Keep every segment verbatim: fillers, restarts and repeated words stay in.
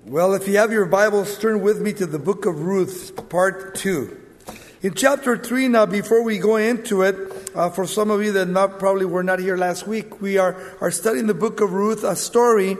Well, if you have your Bibles, turn with me to the book of Ruth, part two. In chapter three now, before we go into it, uh, for some of you that not, probably were not here last week, we are, are studying the book of Ruth, a story.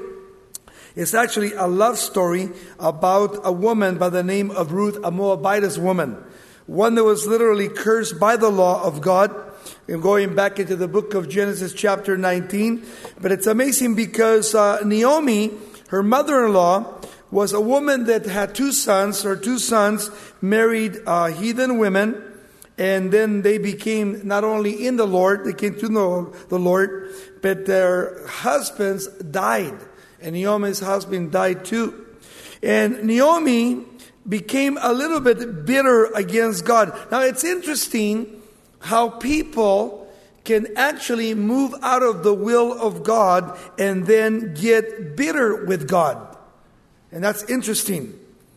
It's actually a love story about a woman by the name of Ruth, a Moabitess woman. One that was literally cursed by the law of God. And going back into the book of Genesis chapter nineteen. But it's amazing because uh, Naomi, her mother-in-law, was a woman that had two sons. Her two sons married uh, heathen women. And then they became not only in the Lord, they came to know the Lord, but their husbands died. And Naomi's husband died too. And Naomi became a little bit bitter against God. Now it's interesting how people can actually move out of the will of God and then get bitter with God. And that's interesting.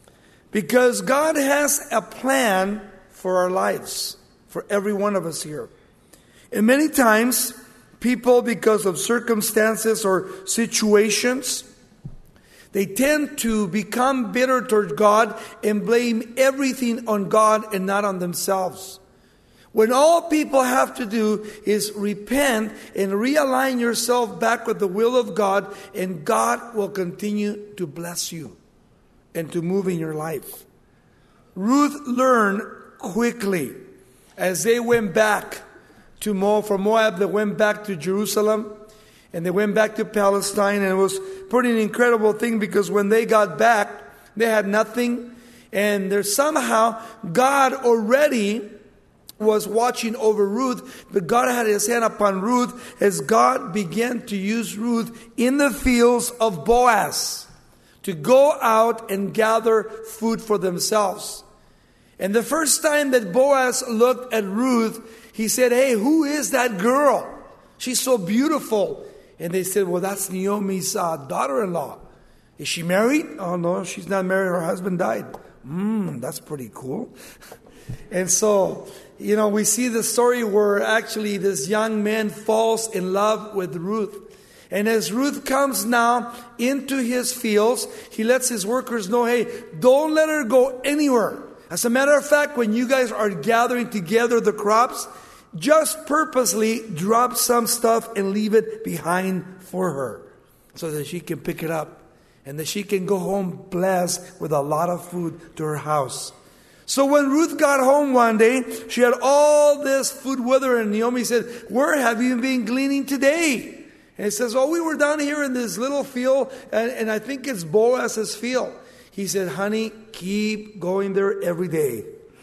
Because God has a plan for our lives, for every one of us here. And many times, people, because of circumstances or situations, they tend to become bitter toward God and blame everything on God and not on themselves. When all people have to do is repent and realign yourself back with the will of God, and God will continue to bless you and to move in your life. Ruth learned quickly as they went back to Moab. From Moab, they went back to Jerusalem and they went back to Palestine. And it was pretty an incredible thing because when they got back, they had nothing. And there's somehow God already was watching over Ruth, but God had his hand upon Ruth as God began to use Ruth in the fields of Boaz to go out and gather food for themselves. And the first time that Boaz looked at Ruth, he said, "Hey, who is that girl? She's so beautiful." And they said, "Well, that's Naomi's uh, daughter-in-law. Is she married?" "Oh, no, she's not married. Her husband died." Hmm, that's pretty cool. And so, you know, we see the story where actually this young man falls in love with Ruth. And as Ruth comes now into his fields, he lets his workers know, "Hey, don't let her go anywhere. As a matter of fact, when you guys are gathering together the crops, just purposely drop some stuff and leave it behind for her so that she can pick it up and that she can go home blessed with a lot of food to her house." So when Ruth got home one day, she had all this food with her, and Naomi said, "Where have you been gleaning today?" And he says, "Oh, we were down here in this little field, and, and I think it's Boaz's field." He said, "Honey, keep going there every day.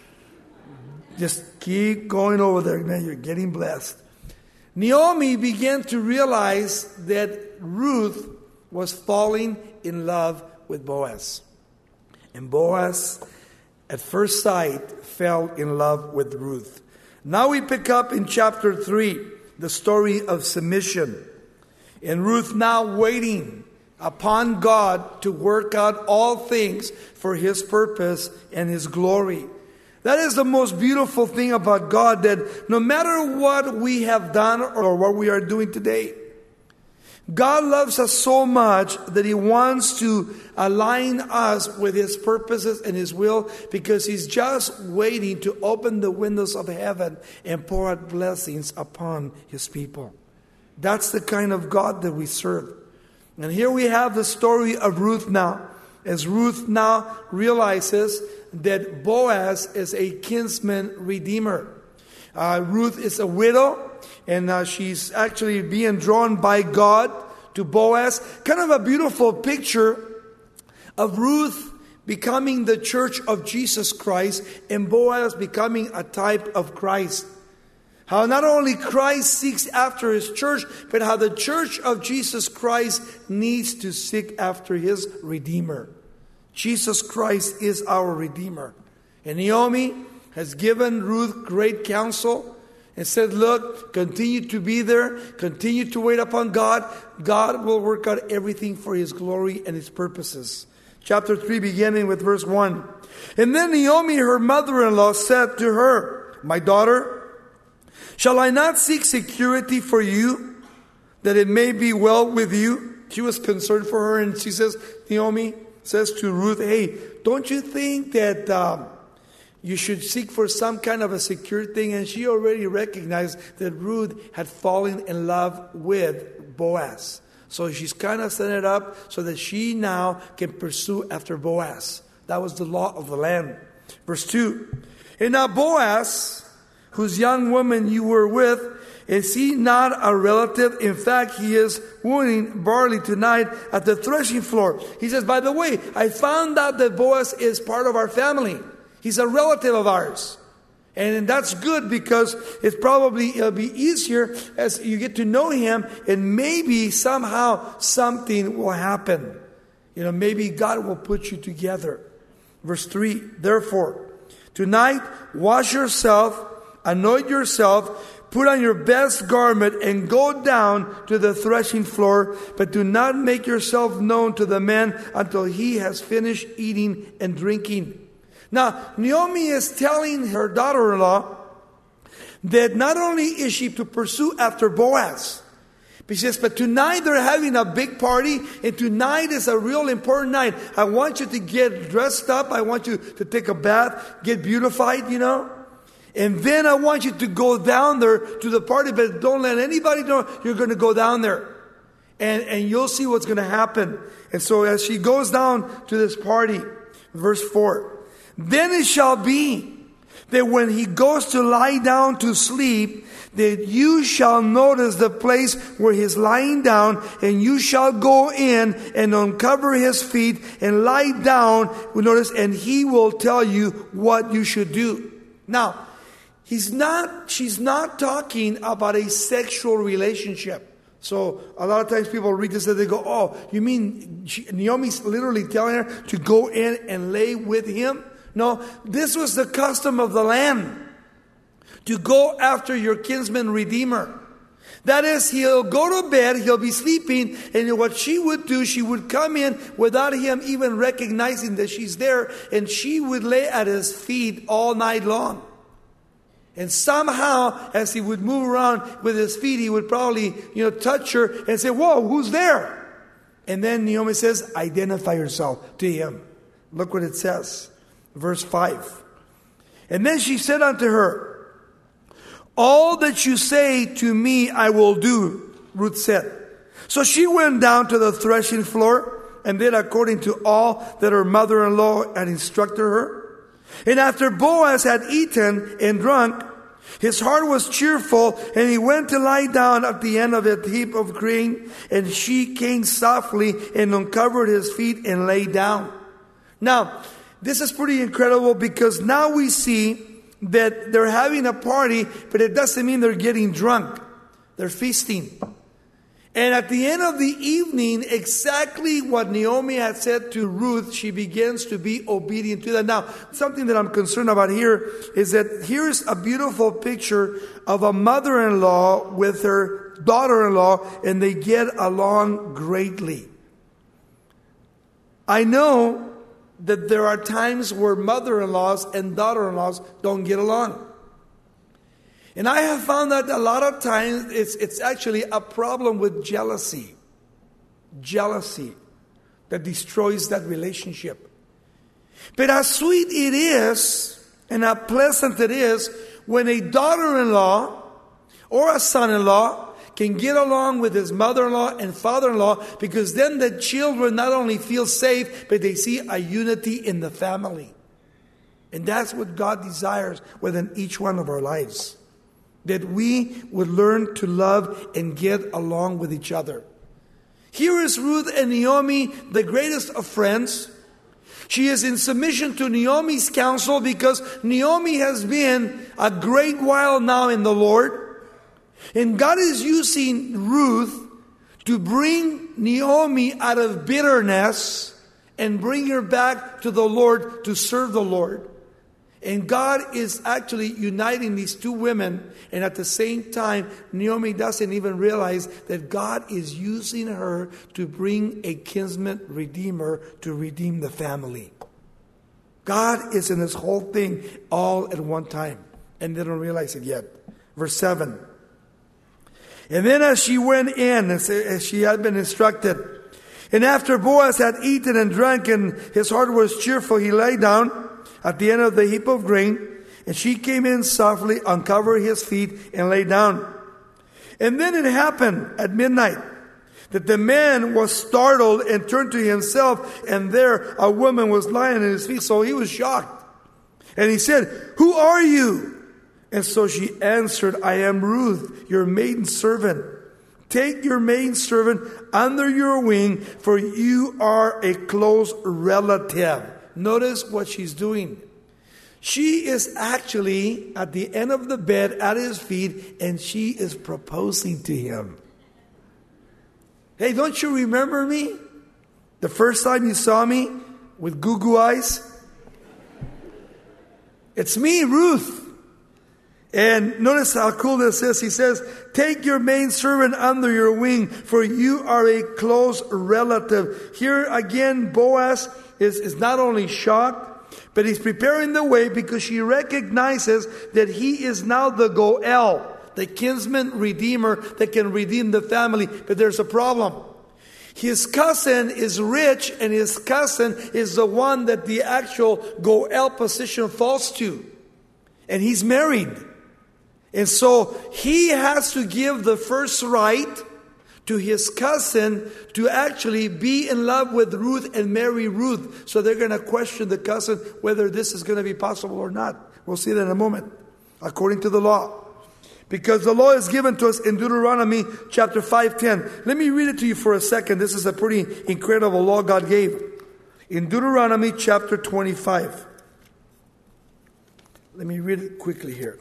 Just keep going over there, man. You're getting blessed." Naomi began to realize that Ruth was falling in love with Boaz. And Boaz, at first sight, fell in love with Ruth. Now we pick up in chapter three, the story of submission. And Ruth now waiting upon God to work out all things for His purpose and His glory. That is the most beautiful thing about God, that no matter what we have done or what we are doing today, God loves us so much that He wants to align us with His purposes and His will, because He's just waiting to open the windows of heaven and pour out blessings upon His people. That's the kind of God that we serve. And here we have the story of Ruth now. As Ruth now realizes that Boaz is a kinsman redeemer. Uh, Ruth is a widow. And uh, she's actually being drawn by God to Boaz. Kind of a beautiful picture of Ruth becoming the church of Jesus Christ and Boaz becoming a type of Christ. How not only Christ seeks after His church, but how the church of Jesus Christ needs to seek after His Redeemer. Jesus Christ is our Redeemer. And Naomi has given Ruth great counsel and said, "Look, continue to be there. Continue to wait upon God. God will work out everything for His glory and His purposes." Chapter three, beginning with verse one. "And then Naomi, her mother-in-law, said to her, 'My daughter, shall I not seek security for you, that it may be well with you?'" She was concerned for her, and she says, "Naomi, says to Ruth, hey, don't you think that um, you should seek for some kind of a secure thing? And she already recognized that Ruth had fallen in love with Boaz. So she's kind of setting it up so that she now can pursue after Boaz. That was the law of the land. Verse two. And now Boaz, whose young woman you were with, is he not a relative? In fact, he is winnowing barley tonight at the threshing floor. He says, by the way, I found out that Boaz is part of our family. He's a relative of ours. And that's good because it's probably, it'll be easier as you get to know him, and maybe somehow something will happen. You know, maybe God will put you together. Verse three, therefore, tonight wash yourself, anoint yourself, put on your best garment, and go down to the threshing floor, but do not make yourself known to the man until he has finished eating and drinking. Now, Naomi is telling her daughter-in-law that not only is she to pursue after Boaz, but she says, but tonight they're having a big party, and tonight is a real important night. I want you to get dressed up. I want you to take a bath, get beautified, you know. And then I want you to go down there to the party, but don't let anybody know you're going to go down there. And, and you'll see what's going to happen. And so as she goes down to this party, verse four, then it shall be that when he goes to lie down to sleep, that you shall notice the place where he's lying down, and you shall go in and uncover his feet and lie down, notice, and he will tell you what you should do. Now, he's not, she's not talking about a sexual relationship. So a lot of times people read this and they go, oh, you mean she, Naomi's literally telling her to go in and lay with him? No, this was the custom of the land, to go after your kinsman redeemer. That is, he'll go to bed, he'll be sleeping, and what she would do, she would come in without him even recognizing that she's there, and she would lay at his feet all night long. And somehow, as he would move around with his feet, he would probably, you know, touch her and say, whoa, who's there? And then Naomi says, identify yourself to him. Look what it says. Verse five. And then she said unto her, all that you say to me I will do, Ruth said. So she went down to the threshing floor and did according to all that her mother-in-law had instructed her. And after Boaz had eaten and drunk, his heart was cheerful, and he went to lie down at the end of a heap of grain, and she came softly and uncovered his feet and lay down. Now, this is pretty incredible because now we see that they're having a party, but it doesn't mean they're getting drunk. They're feasting. And at the end of the evening, exactly what Naomi had said to Ruth, she begins to be obedient to that. Now, something that I'm concerned about here is that here's a beautiful picture of a mother-in-law with her daughter-in-law, and they get along greatly. I know that there are times where mother-in-laws and daughter-in-laws don't get along. And I have found that a lot of times it's, it's actually a problem with jealousy. Jealousy that destroys that relationship. But how sweet it is and how pleasant it is when a daughter-in-law or a son-in-law can get along with his mother-in-law and father-in-law, because then the children not only feel safe, but they see a unity in the family. And that's what God desires within each one of our lives. That we would learn to love and get along with each other. Here is Ruth and Naomi, the greatest of friends. She is in submission to Naomi's counsel because Naomi has been a great while now in the Lord. And God is using Ruth to bring Naomi out of bitterness and bring her back to the Lord to serve the Lord. And God is actually uniting these two women. And at the same time, Naomi doesn't even realize that God is using her to bring a kinsman redeemer to redeem the family. God is in this whole thing all at one time. And they don't realize it yet. Verse seven. And then as she went in, as she had been instructed, And after Boaz had eaten and drank and his heart was cheerful, he lay down at the end of the heap of grain. And she came in softly, uncovered his feet, and lay down. And then it happened at midnight that the man was startled and turned to himself, and there a woman was lying at his feet. So he was shocked. And he said, "Who are you?" And so she answered, "I am Ruth, your maidservant. Take your maidservant under your wing, for you are a close relative." Notice what she's doing. She is actually at the end of the bed at his feet, and she is proposing to him. Hey, don't you remember me? The first time you saw me with goo goo eyes? It's me, Ruth. And notice how cool this is. He says, "Take your maidservant under your wing, for you are a close relative." Here again, Boaz is, is not only shocked, but he's preparing the way because she recognizes that he is now the Goel, the kinsman redeemer that can redeem the family. But there's a problem. His cousin is rich, and his cousin is the one that the actual Goel position falls to. And he's married. And so he has to give the first right to his cousin to actually be in love with Ruth and marry Ruth. So they're going to question the cousin whether this is going to be possible or not. We'll see that in a moment, according to the law. Because the law is given to us in Deuteronomy chapter five ten. Let me read it to you for a second. This is a pretty incredible law God gave. In Deuteronomy chapter twenty-five. Let me read it quickly here.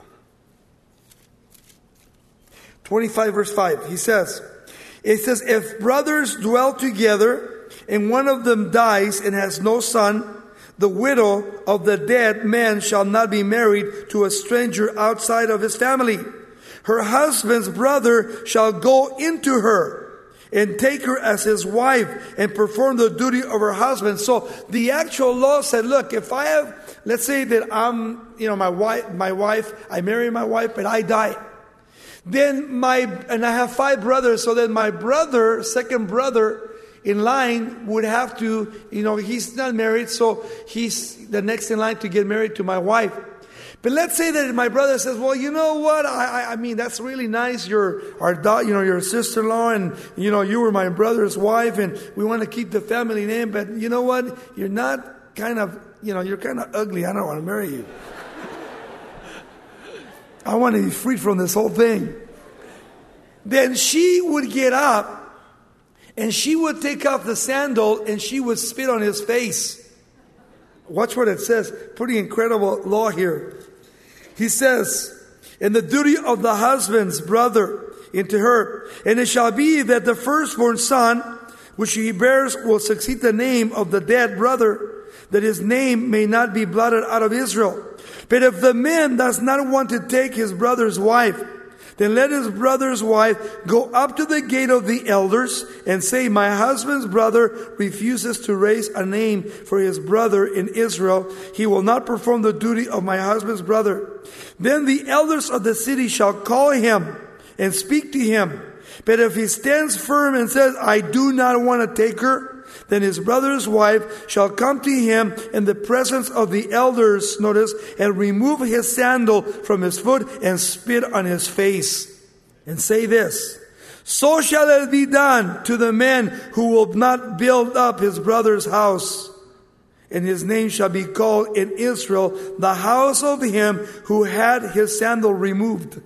twenty-five verse five. He says, it says, "If brothers dwell together and one of them dies and has no son, the widow of the dead man shall not be married to a stranger outside of his family. Her husband's brother shall go into her and take her as his wife and perform the duty of her husband." So the actual law said, look, if I have, let's say that I'm, you know, my wife, my wife, I marry my wife, but I die. Then my, and I have five brothers, so then my brother, second brother in line would have to, you know, he's not married, so he's the next in line to get married to my wife. But let's say that my brother says, "Well, you know what? I, I, I mean, that's really nice. You're our, da- you know, your sister-in-law, and you know, you were my brother's wife, and we want to keep the family name. But you know what? You're not kind of, you know, you're kind of ugly. I don't want to marry you. I want to be free from this whole thing." Then she would get up, and she would take off the sandal, and she would spit on his face. Watch what it says. Pretty incredible law here. He says, "And the duty of the husband's brother into her. And it shall be that the firstborn son, which he bears, will succeed the name of the dead brother, that his name may not be blotted out of Israel. But if the man does not want to take his brother's wife, then let his brother's wife go up to the gate of the elders and say, 'My husband's brother refuses to raise a name for his brother in Israel. He will not perform the duty of my husband's brother.' Then the elders of the city shall call him and speak to him. But if he stands firm and says, 'I do not want to take her,' then his brother's wife shall come to him in the presence of the elders," notice, "and remove his sandal from his foot and spit on his face. And say this, 'So shall it be done to the man who will not build up his brother's house. And his name shall be called in Israel, the house of him who had his sandal removed.'"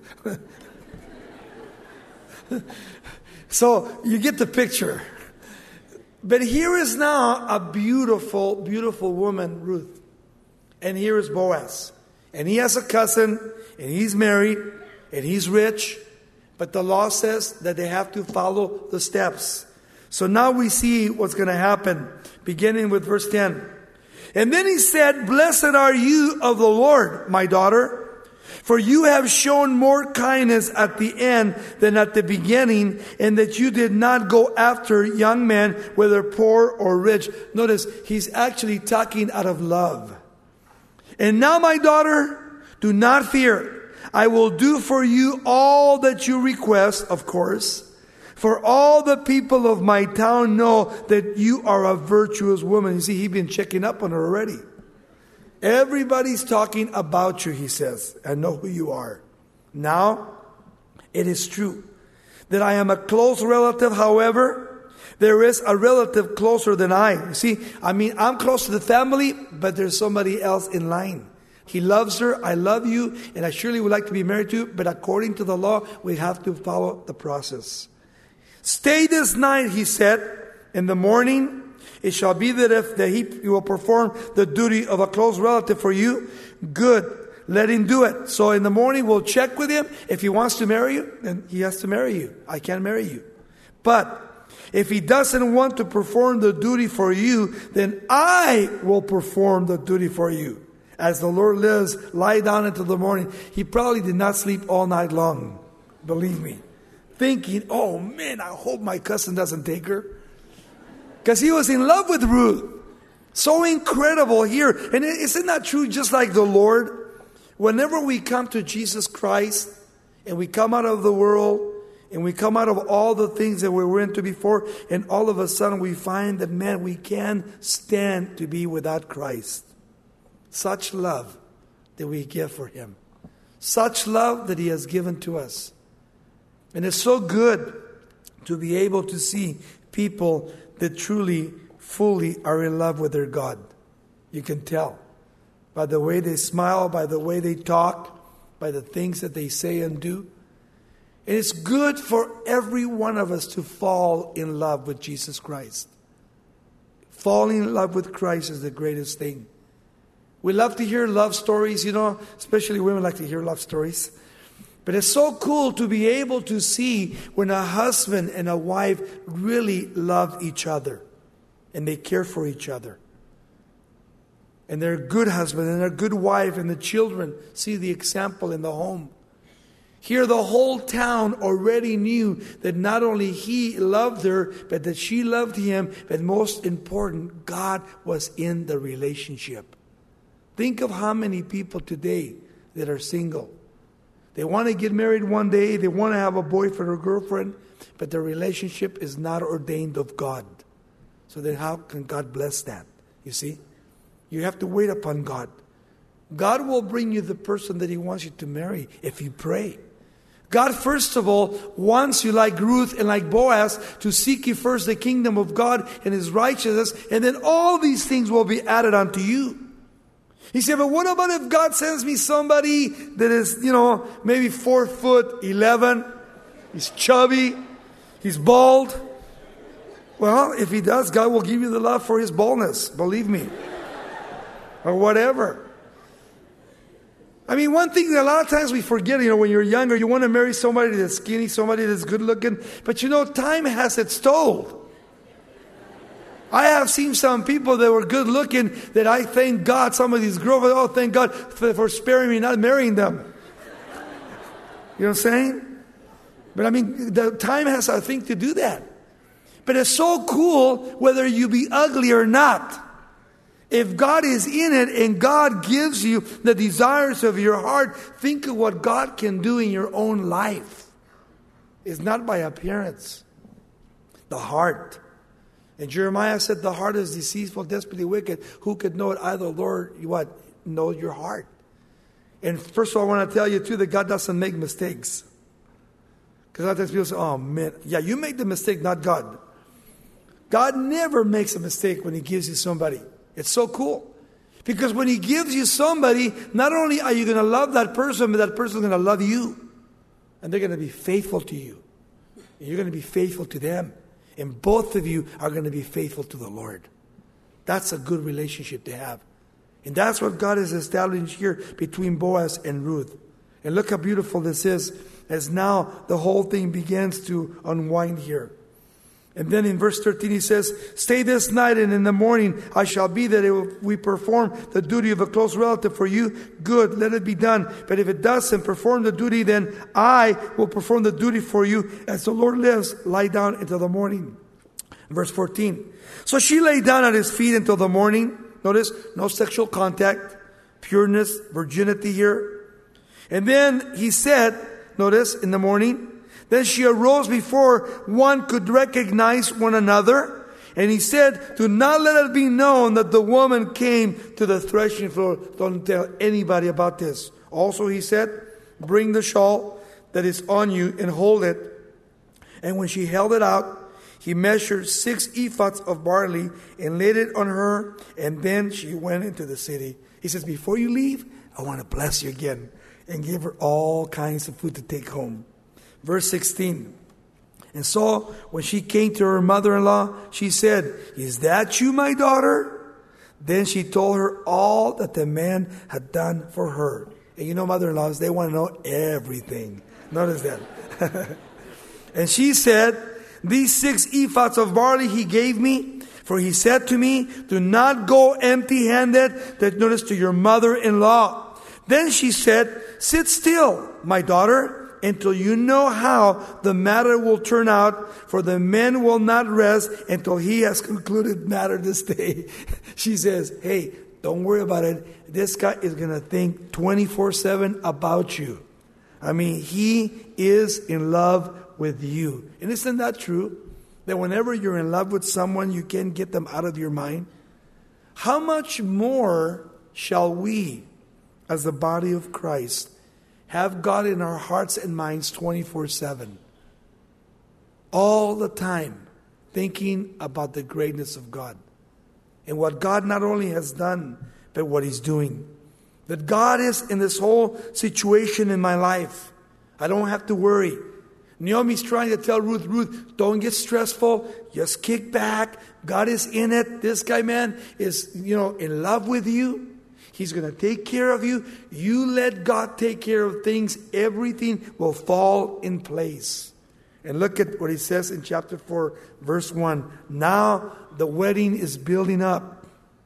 So you get the picture. But here is now a beautiful, beautiful woman, Ruth. And here is Boaz. And he has a cousin, and he's married, and he's rich. But the law says that they have to follow the steps. So now we see what's going to happen, beginning with verse ten. "And then he said, 'Blessed are you of the Lord, my daughter, for you have shown more kindness at the end than at the beginning, and that you did not go after young men, whether poor or rich.'" Notice, he's actually talking out of love. "And now, my daughter, do not fear. I will do for you all that you request, of course. For all the people of my town know that you are a virtuous woman. You see, he's been checking up on her already. Everybody's talking about you, he says. I know who you are. Now, it is true that I am a close relative. However, there is a relative closer than I. You see, I mean, I'm close to the family, but there's somebody else in line. He loves her, I love you, and I surely would like to be married to you, but according to the law, we have to follow the process. Stay this night, he said. In the morning, it shall be that if the he will perform the duty of a close relative for you, good, let him do it. So in the morning, we'll check with him. If he wants to marry you, then he has to marry you. I can't marry you. But if he doesn't want to perform the duty for you, then I will perform the duty for you. As the Lord lives, lie down until the morning. He probably did not sleep all night long. Believe me. Thinking, oh man, I hope my cousin doesn't take her. Because he was in love with Ruth. So incredible here. And isn't that true just like the Lord? Whenever we come to Jesus Christ and we come out of the world and we come out of all the things that we were into before, and all of a sudden we find that, man, we can't stand to be without Christ. Such love that we give for him. Such love that he has given to us. And it's so good to be able to see people that truly, fully are in love with their God. You can tell by the way they smile, by the way they talk, by the things that they say and do. And it's good for every one of us to fall in love with Jesus Christ. Falling in love with Christ is the greatest thing. We love to hear love stories, you know, especially women like to hear love stories. But it's so cool to be able to see when a husband and a wife really love each other and they care for each other. And they're a good husband and they're a good wife, and the children see the example in the home. Here the whole town already knew that not only he loved her, but that she loved him. But most important, God was in the relationship. Think of how many people today that are single. They want to get married one day. They want to have a boyfriend or girlfriend. But the relationship is not ordained of God. So then how can God bless that? You see? You have to wait upon God. God will bring you the person that he wants you to marry if you pray. God, first of all, wants you like Ruth and like Boaz to seek ye first the kingdom of God and his righteousness. And then all these things will be added unto you. He said, but what about if God sends me somebody that is, you know, maybe four foot eleven, he's chubby, he's bald? Well, if he does, God will give you the love for his baldness, believe me. Or whatever. I mean, one thing that a lot of times we forget, you know, when you're younger, you want to marry somebody that's skinny, somebody that's good looking. But you know, time has its toll. I have seen some people that were good looking that I thank God, some of these girls, oh, thank God for, for sparing me, not marrying them. You know what I'm saying? But I mean, the time has, I think, to do that. But it's so cool whether you be ugly or not. If God is in it and God gives you the desires of your heart, think of what God can do in your own life. It's not by appearance. The heart. And Jeremiah said, the heart is deceitful, desperately wicked. Who could know it? I, the Lord, what? Know your heart. And first of all, I want to tell you too that God doesn't make mistakes. Because a lot of times people say, oh man, yeah, you make the mistake, not God. God never makes a mistake when he gives you somebody. It's so cool. Because when he gives you somebody, not only are you going to love that person, but that person is going to love you. And they're going to be faithful to you. And you're going to be faithful to them. And both of you are going to be faithful to the Lord. That's a good relationship to have. And that's what God has established here between Boaz and Ruth. And look how beautiful this is, as now the whole thing begins to unwind here. And then in verse thirteen he says, stay this night, and in the morning I shall be that if we perform the duty of a close relative for you, good, let it be done. But if it doesn't perform the duty, then I will perform the duty for you. As the Lord lives, lie down until the morning. Verse fourteen. So she lay down at his feet until the morning. Notice, no sexual contact, pureness, virginity here. And then he said, notice, in the morning, Then she arose before one could recognize one another. And he said, do not let it be known that the woman came to the threshing floor. Don't tell anybody about this. Also he said, bring the shawl that is on you and hold it. And when she held it out, he measured six ephahs of barley and laid it on her. And then she went into the city. He says, before you leave, I want to bless you again. And give her all kinds of food to take home. Verse sixteen. And so when she came to her mother-in-law, she said, is that you, my daughter? Then she told her all that the man had done for her. And you know, mother-in-laws, they want to know everything. Notice that. And she said, these six ephahs of barley he gave me, for he said to me, do not go empty-handed, that notice, to your mother-in-law. Then she said, sit still, my daughter, until you know how the matter will turn out, for the men will not rest until he has concluded matter this day. She says, hey, don't worry about it. This guy is going to think twenty-four seven about you. I mean, he is in love with you. And isn't that true? That whenever you're in love with someone, you can't get them out of your mind? How much more shall we, as the body of Christ, have God in our hearts and minds twenty-four seven. All the time, thinking about the greatness of God. And what God not only has done, but what He's doing. That God is in this whole situation in my life. I don't have to worry. Naomi's trying to tell Ruth, Ruth, don't get stressful. Just kick back. God is in it. This guy, man, is, you know, in love with you. He's going to take care of you. You let God take care of things. Everything will fall in place. And look at what he says in chapter four, verse one. Now the wedding is building up.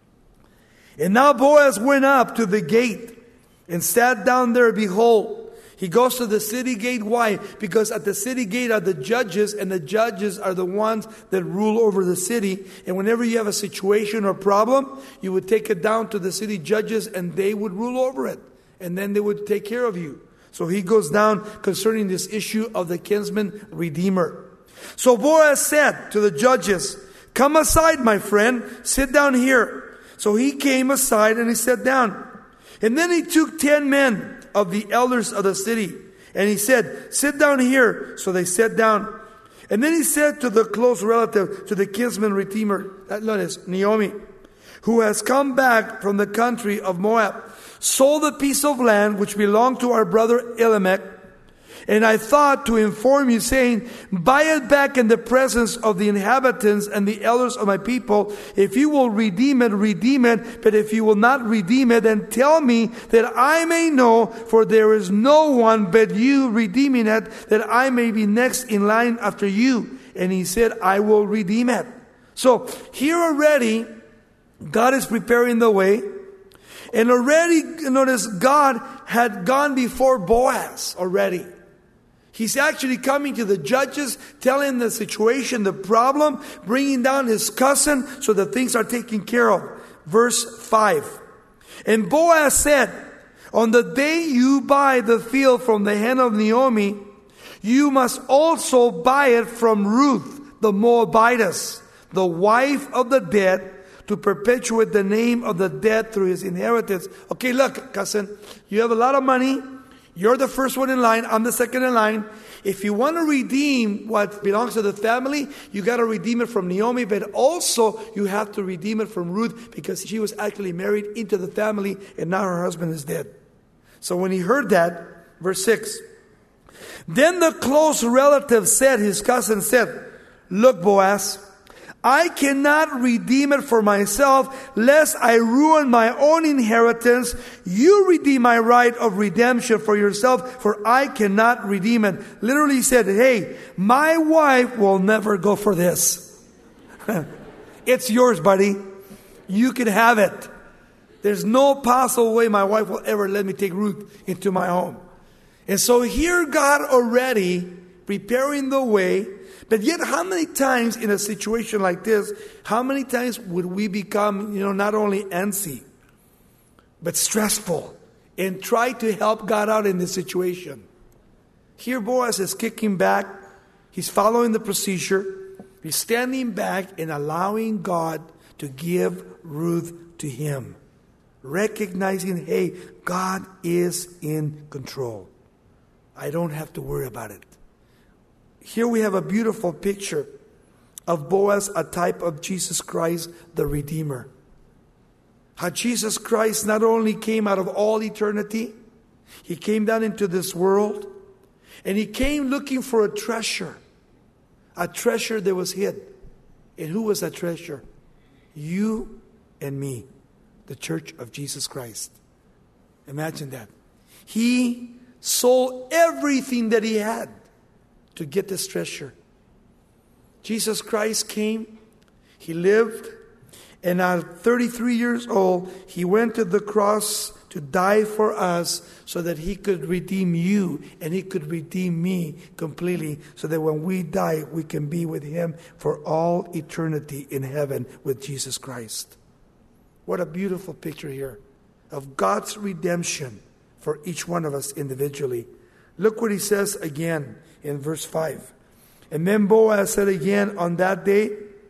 And now Boaz went up to the gate and sat down there. Behold, he goes to the city gate. Why? Because at the city gate are the judges, and the judges are the ones that rule over the city. And whenever you have a situation or problem, you would take it down to the city judges, and they would rule over it. And then they would take care of you. So he goes down concerning this issue of the kinsman redeemer. So Boaz said to the judges, come aside, my friend, sit down here. So he came aside and he sat down. And then he took ten men of the elders of the city, and he said, sit down here. So they sat down. And then he said to the close relative, to the kinsman redeemer, notice, Naomi, who has come back from the country of Moab, sold a piece of land which belonged to our brother Elimelech. And I thought to inform you, saying, buy it back in the presence of the inhabitants and the elders of my people. If you will redeem it, redeem it. But if you will not redeem it, then tell me, that I may know, for there is no one but you redeeming it, that I may be next in line after you. And he said, I will redeem it. So here already, God is preparing the way. And already, notice, God had gone before Boaz already. He's actually coming to the judges, telling the situation, the problem, bringing down his cousin so that things are taken care of. Verse five. And Boaz said, on the day you buy the field from the hand of Naomi, you must also buy it from Ruth, the Moabitess, the wife of the dead, to perpetuate the name of the dead through his inheritance. Okay, look, cousin, you have a lot of money. You're the first one in line. I'm the second in line. If you want to redeem what belongs to the family, you got to redeem it from Naomi. But also, you have to redeem it from Ruth, because she was actually married into the family, and now her husband is dead. So when he heard that, verse six. Then the close relative said, his cousin said, look, Boaz, I cannot redeem it for myself, lest I ruin my own inheritance. You redeem my right of redemption for yourself, for I cannot redeem it. Literally said, hey, my wife will never go for this. It's yours, buddy. You can have it. There's no possible way my wife will ever let me take Ruth into my home. And so here God already preparing the way. But yet, how many times in a situation like this, how many times would we become, you know, not only antsy, but stressful, and try to help God out in this situation? Here Boaz is kicking back. He's following the procedure. He's standing back and allowing God to give Ruth to him. Recognizing, hey, God is in control. I don't have to worry about it. Here we have a beautiful picture of Boaz, a type of Jesus Christ, the Redeemer. How Jesus Christ not only came out of all eternity, he came down into this world, and he came looking for a treasure. A treasure that was hid. And who was that treasure? You and me, the church of Jesus Christ. Imagine that. He sold everything that he had to get this treasure. Jesus Christ came, he lived, and at thirty-three years old, he went to the cross to die for us so that he could redeem you and he could redeem me completely, so that when we die, we can be with him for all eternity in heaven with Jesus Christ. What a beautiful picture here of God's redemption for each one of us individually. Look what he says again in verse five. And then Boaz said again, on that day,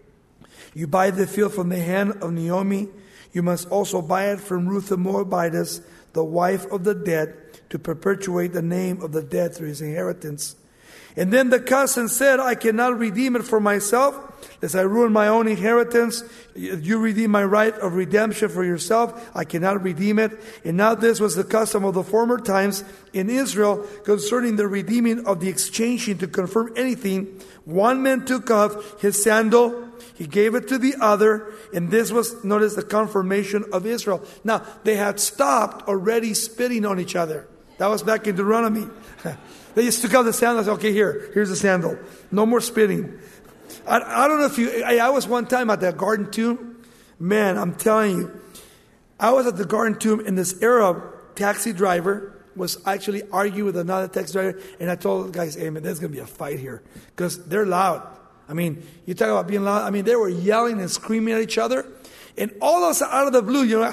you buy the field from the hand of Naomi. You must also buy it from Ruth the Moabitess, the wife of the dead, to perpetuate the name of the dead through his inheritance. And then the cousin said, I cannot redeem it for myself, lest I ruin my own inheritance. You redeem my right of redemption for yourself. I cannot redeem it. And now this was the custom of the former times in Israel concerning the redeeming of the exchanging to confirm anything. One man took off his sandal, he gave it to the other, and this was, notice, the confirmation of Israel. Now, they had stopped already spitting on each other. That was back in Deuteronomy. They just took out the sandal and said, okay, here, here's the sandal. No more spitting. I, I don't know if you, I, I was one time at the Garden Tomb. Man, I'm telling you, I was at the Garden Tomb, and this Arab taxi driver was actually arguing with another taxi driver, and I told the guys, hey man, there's going to be a fight here, because they're loud. I mean, you talk about being loud. I mean, they were yelling and screaming at each other, and all of us out of the blue, you know,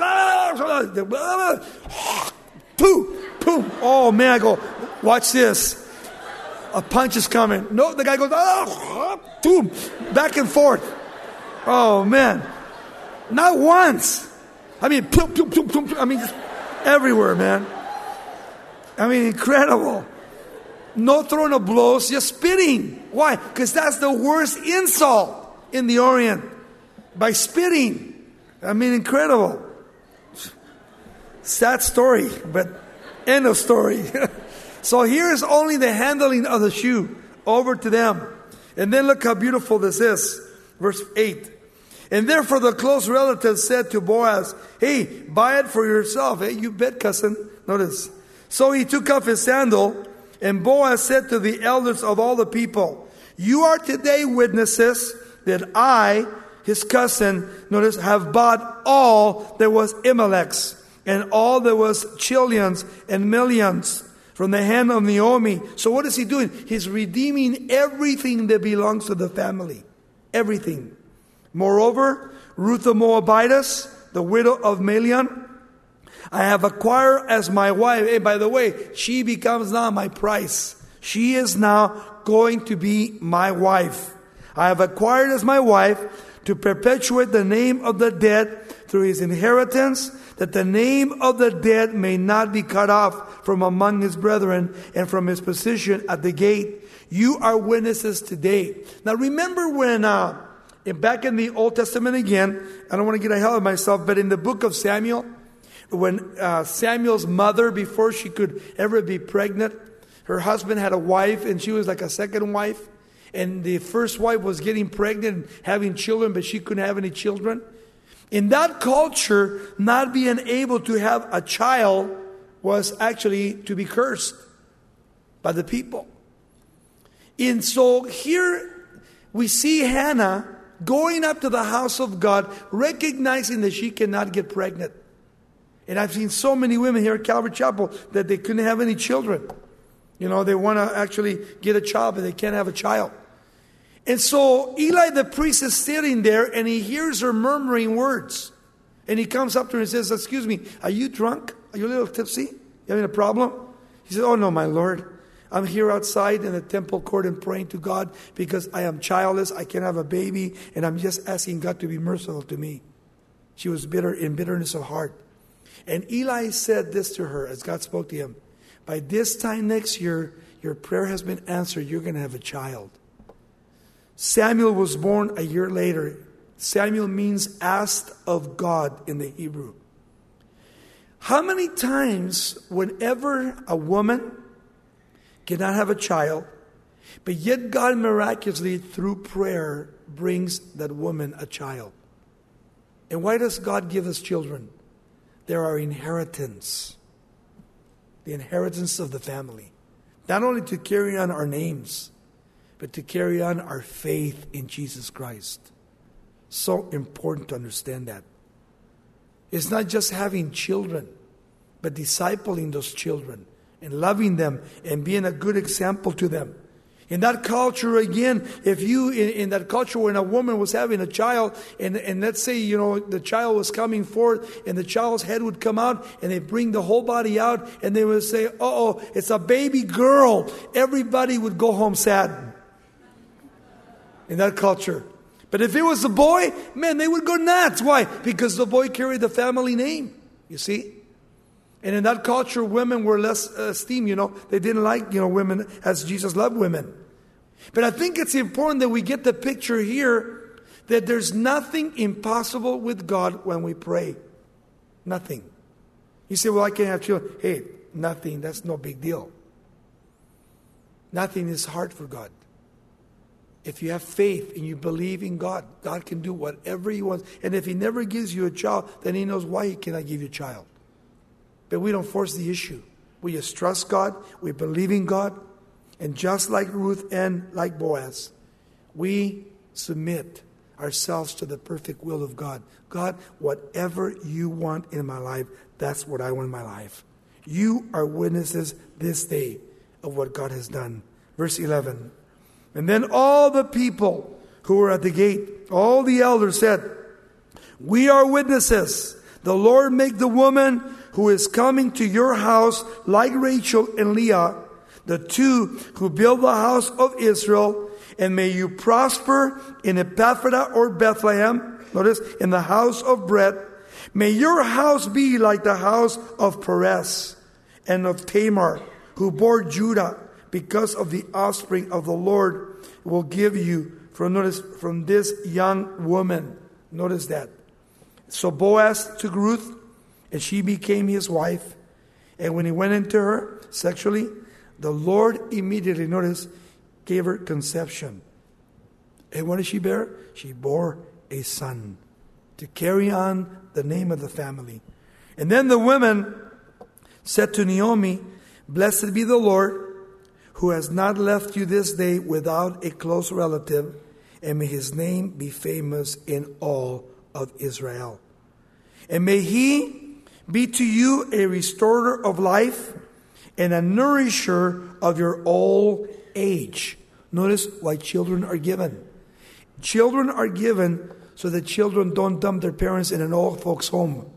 boom, boom. Oh man, I go, watch this. A punch is coming. No, the guy goes, oh, boom, back and forth. Oh man, not once. I mean, boom, boom, boom, boom. I mean, just everywhere, man. I mean, incredible. No throwing of blows, just spitting. Why? Because that's the worst insult in the Orient. By spitting. I mean, incredible. Sad story, but end of story. So here's only the handling of the shoe over to them. And then look how beautiful this is. Verse eight. And therefore the close relatives said to Boaz, hey, buy it for yourself. Hey, you bet, cousin. Notice. So he took off his sandal, and Boaz said to the elders of all the people, you are today witnesses that I, his cousin, notice, have bought all that was Elimelech's, and all that was Chilion's and Million's from the hand of Naomi. So what is he doing? He's redeeming everything that belongs to the family. Everything. Moreover, Ruth the Moabitess, the widow of Mahlon, I have acquired as my wife. Hey, by the way, she becomes now my price. She is now going to be my wife. I have acquired as my wife to perpetuate the name of the dead through his inheritance, that the name of the dead may not be cut off from among his brethren and from his position at the gate. You are witnesses today. Now remember when, uh, back in the Old Testament again, I don't want to get ahead of myself, but in the book of Samuel, when uh, Samuel's mother, before she could ever be pregnant, her husband had a wife, and she was like a second wife. And the first wife was getting pregnant and having children, but she couldn't have any children. In that culture, not being able to have a child was actually to be cursed by the people. And so here we see Hannah going up to the house of God, recognizing that she cannot get pregnant. And I've seen so many women here at Calvary Chapel that they couldn't have any children. You know, they want to actually get a child, but they can't have a child. And so Eli the priest is sitting there, and he hears her murmuring words. And he comes up to her and says, excuse me, are you drunk? Are you a little tipsy? You having a problem? He said, oh no, my Lord. I'm here outside in the temple court and praying to God because I am childless, I can't have a baby, and I'm just asking God to be merciful to me. She was bitter in bitterness of heart. And Eli said this to her as God spoke to him. By this time next year, your prayer has been answered. You're going to have a child. Samuel was born a year later. Samuel means asked of God in the Hebrew. How many times, whenever a woman cannot have a child, but yet God miraculously through prayer brings that woman a child? And why does God give us children? They're our inheritance. The inheritance of the family. Not only to carry on our names, but to carry on our faith in Jesus Christ. So important to understand that. It's not just having children, but discipling those children and loving them and being a good example to them. In that culture, again, if you, in, in that culture when a woman was having a child, and, and let's say, you know, the child was coming forth, and the child's head would come out, and they bring the whole body out, and they would say, uh-oh, it's a baby girl. Everybody would go home sad. In that culture. But if it was a boy, man, they would go nuts. Why? Because the boy carried the family name, you see. And in that culture, women were less esteemed, you know. They didn't like, you know, women as Jesus loved women. But I think it's important that we get the picture here that there's nothing impossible with God when we pray. Nothing. You say, well, I can't have children. Hey, nothing. That's no big deal. Nothing is hard for God. If you have faith and you believe in God, God can do whatever He wants. And if He never gives you a child, then He knows why He cannot give you a child. But we don't force the issue. We just trust God. We believe in God. And just like Ruth and like Boaz, we submit ourselves to the perfect will of God. God, whatever you want in my life, that's what I want in my life. You are witnesses this day of what God has done. Verse eleven. And then all the people who were at the gate, all the elders said, we are witnesses. The Lord make the woman who is coming to your house like Rachel and Leah, the two who build the house of Israel, and may you prosper in Epaphradah or Bethlehem. Notice, in the house of bread. May your house be like the house of Perez and of Tamar, who bore Judah, because of the offspring of the Lord will give you from, notice, from this young woman. Notice that. So Boaz took Ruth, and she became his wife. And when he went into her sexually, the Lord immediately, notice, gave her conception. And what did she bear? She bore a son to carry on the name of the family. And then the women said to Naomi, blessed be the Lord, who has not left you this day without a close relative, and may His name be famous in all of Israel. And may He be to you a restorer of life and a nourisher of your old age. Notice why children are given. Children are given so that children don't dump their parents in an old folks' home,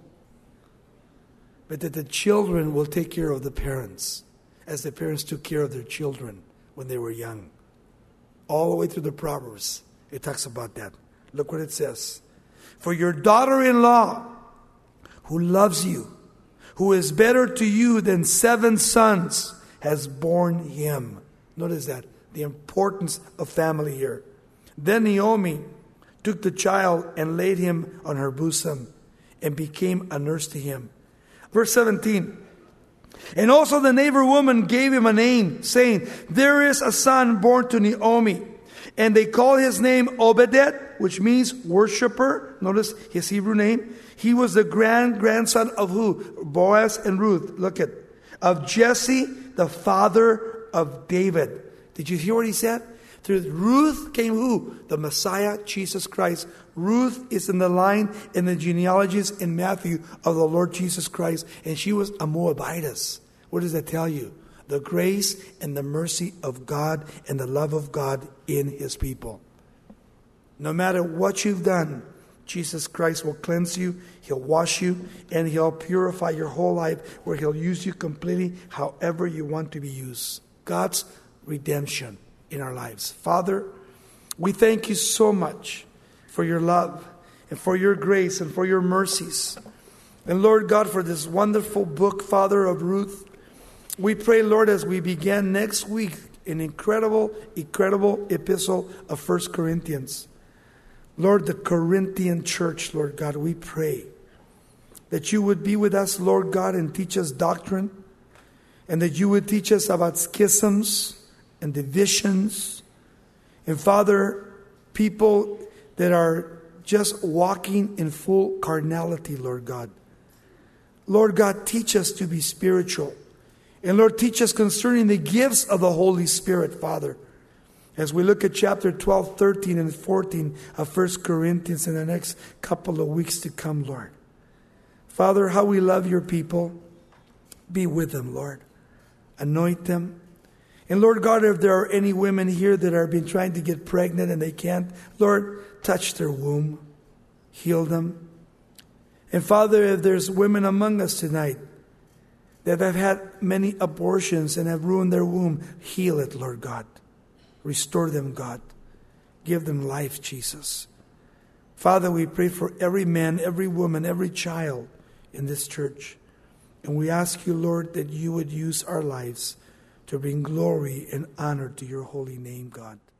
but that the children will take care of the parents, as the parents took care of their children when they were young. All the way through the Proverbs, it talks about that. Look what it says. For your daughter-in-law, who loves you, who is better to you than seven sons, has borne him. Notice that, the importance of family here. Then Naomi took the child and laid him on her bosom and became a nurse to him. Verse seventeen. And also the neighbor woman gave him a name, saying, there is a son born to Naomi. And they call his name Obed, which means worshiper. Notice his Hebrew name. He was the grand grandson of who? Boaz and Ruth. Look at, of Jesse, the father of David. Did you hear what he said? Through Ruth came who? The Messiah, Jesus Christ. Ruth is in the line in the genealogies in Matthew of the Lord Jesus Christ. And she was a Moabitess. What does that tell you? The grace and the mercy of God and the love of God in His people. No matter what you've done, Jesus Christ will cleanse you, He'll wash you, and He'll purify your whole life, where He'll use you completely however you want to be used. God's redemption in our lives. Father, we thank you so much for your love and for your grace and for your mercies. And Lord God, for this wonderful book, Father, of Ruth, we pray, Lord, as we begin next week, an incredible, incredible epistle of First Corinthians. Lord, the Corinthian church, Lord God, we pray that you would be with us, Lord God, and teach us doctrine, and that you would teach us about schisms and divisions. And Father, people that are just walking in full carnality, Lord God. Lord God, teach us to be spiritual. And Lord, teach us concerning the gifts of the Holy Spirit, Father. As we look at chapter twelve, thirteen, and fourteen of First Corinthians in the next couple of weeks to come, Lord. Father, how we love your people. Be with them, Lord. Anoint them. And Lord God, if there are any women here that have been trying to get pregnant and they can't, Lord, touch their womb. Heal them. And Father, if there's women among us tonight that have had many abortions and have ruined their womb, heal it, Lord God. Restore them, God. Give them life, Jesus. Father, we pray for every man, every woman, every child in this church. And we ask you, Lord, that you would use our lives to bring glory and honor to your holy name, God.